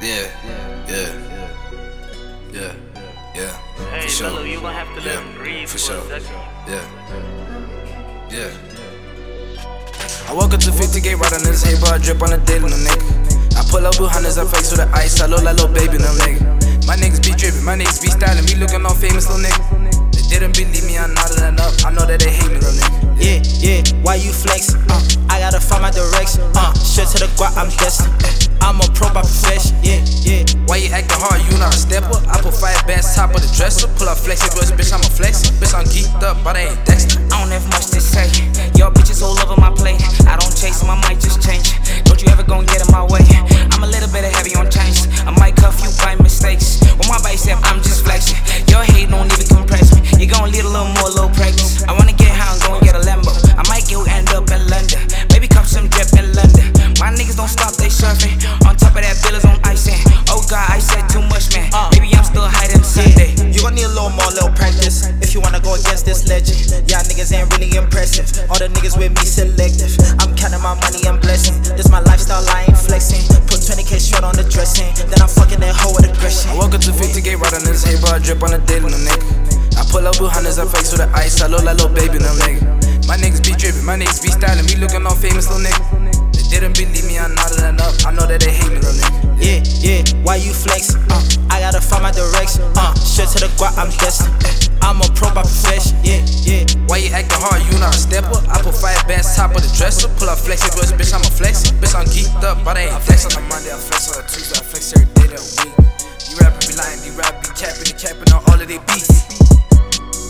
Yeah, yeah, yeah, yeah, Hey, for sure. Lolo, you gon' have to let him Yeah, breathe for for a sure. second. Yeah, yeah. I woke up to 50 gate right on this hay bar, drip on a daily, no nigga. I pull up with hundreds, I flex with the ice, I look like little baby, no nigga. My niggas be drippin', my niggas be styling, me looking all famous, little nigga. They didn't believe me, I'm nodding it up, I know that they hate me, little nigga. Yeah, yeah, why you flex? I gotta find my direction. Shit to the guap, I'm destined. I'm a pro by profession. Yeah, yeah. Why you acting hard? You not a stepper. I put 5 bands top of the dresser. Pull up flexibles, bitch, I'm a flex. Bitch, I'm geeked up, but I ain't Dexter. I don't have much to say. Y'all bitches all over my plate. I don't chase them, I might just change. Don't you ever gon' get in my way. I'm a little bit heavy on change. I might cuff you by mistakes. With my bicep, I'm just flexing. Your hate don't even compress me. You gon' need a little more low practice. I wanna get high and gon' get a Lambo. I might get end up in London. Maybe cuff some drip in London. My niggas don't stop, they surfing. On top of that, bills on icing. Oh God, I said too much, man. Maybe I'm still hiding Sunday. You gon' need a little more, little practice if you wanna go against this legend. Y'all niggas ain't really impressive. All the niggas with me selective. I'm counting my money and blessing. This my lifestyle, I ain't flexing. Put 20K short on the dressing. Then I'm fucking that hoe with aggression. I woke up to 50 gate right on this hay bar, drip on a daily, no nigga. I pull up with hundreds, I flex with the ice, I look like little baby, no nigga. My niggas be drippin', my niggas be styling, me looking all famous, little nigga. They didn't believe me, I'm nodding it up, I know that they hate me, little nigga. Yeah, yeah, why you flex? I gotta find my direction. Shit to the guap, I'm destined. I'm a pro by profession. Yeah, yeah. Why you acting hard? You not a stepper. I put 5 bands top of the dresser. Pull up flexibles, bitch, I'm a flex. Bitch, I'm geeked up, but I ain't flex on a Monday, I flex on a Tuesday, I flex every day that week. You rapping be lying, you rap be capping on all of they beats.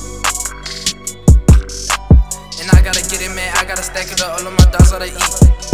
And I gotta get it, man, I gotta stack it up, all of my dogs how they eat.